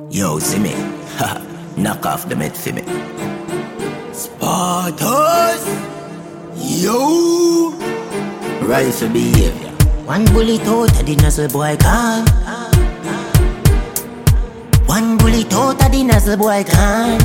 Yo, see me. Ha, knock off the med for me. Spartans. Yo. Rise for behavior. One bullet out of the nozzle boy can. One bullet out of the nozzle boy can.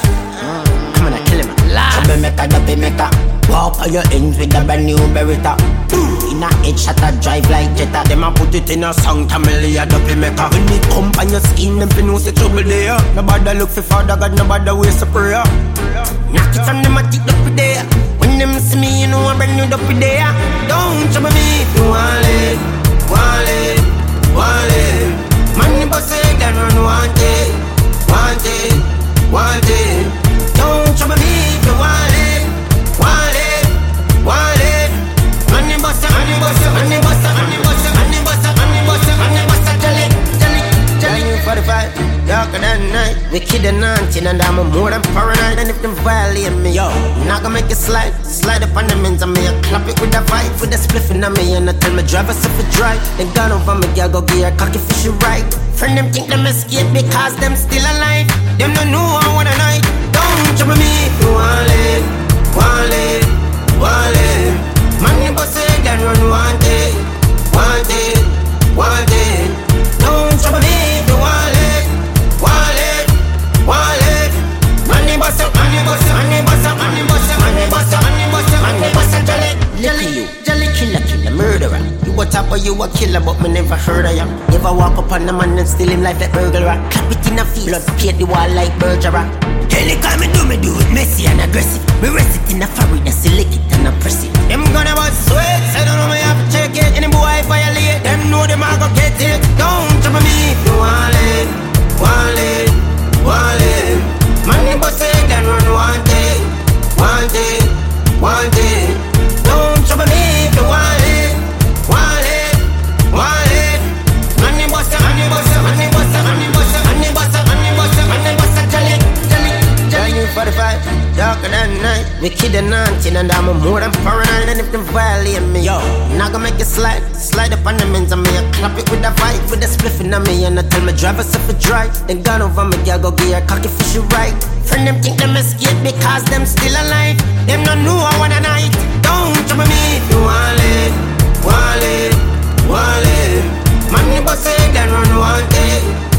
Come on, kill him. Trouble maker, double maker. Walk on your ends with a brand new Beretta. In a headshot, I drive like Jetta. Them a put it in a song, Tamale a dopey maker. When it come on your skin, them fi know say trouble there. Nobody look for Father God, nobody waste a prayer. Knock it from them, I take dopey there. When them see me, you know I'm brand new dopey there. Don't trouble me if you want it, want it, want it. Man, you boss it, then run want it, want it, want it. Don't trouble me if you want it, want it, want it. Man, you boss it, man, you boss it, man, you boss it, man, you boss it, man, you boss it, man, you boss it, man, you boss it. Jelly, jelly, jelly. 45, darker than night. Wicked and auntie, and I'm more than paranoid. And if them violate me, yo, not gonna make it slide up on the ends of me. I clap it with a vibe, with a spliff in me. And I tell my driver if it dry. They gone over me, girl, go get her cocky fishy right. Friend them think them escape because them still alive. Them don't know I want a night. Don't trouble me if you want it, want it, want it. Man, you boss it, then run want it, want it, want it. Don't trouble me if you want it, want it, want it. Man, you boss it, man, you boss it, man, you boss it, man, you boss it, man, you boss it, man, you boss it, man, you boss it. Jelly, jelly, jelly, killer, murderer. You a top or you a killer, but me never heard of ya. Never walk up on the man and steal him life like burglar. Clap it in a face, blood paint the wall like Bergera. Tell it call me do it messy and aggressive. Me rest it in a forehead and select it and I press it. Them gonna bust sweat, I don't know me have to check it. Any boy violate, them know them I go get it. Don't trouble me if you want it, want it, want it. Man, you bust it, then run want it, want it, want it. Don't trouble me if you want it, want it, want it. Man, you bust it, man, you bust it, man, you bust it, man, you bust it, man, you bust it, man, you bust it, man, you bust it. Jelly, jelly, jelly. 45, darker than night. Wicked and auntie, and I'm more than paranoid. And if them violate me, yo, not gonna make it slide up on the ends of me. I clap it with a vibe, with a spliff in me. And I tell my driver if it dry. They gone over me, girl, go get her cocky fishy right. Friend them think them escape because them still alive. Them don't know I want a night. Don't trouble me if you want it, want it, want it. Man, you boss it, then run want it.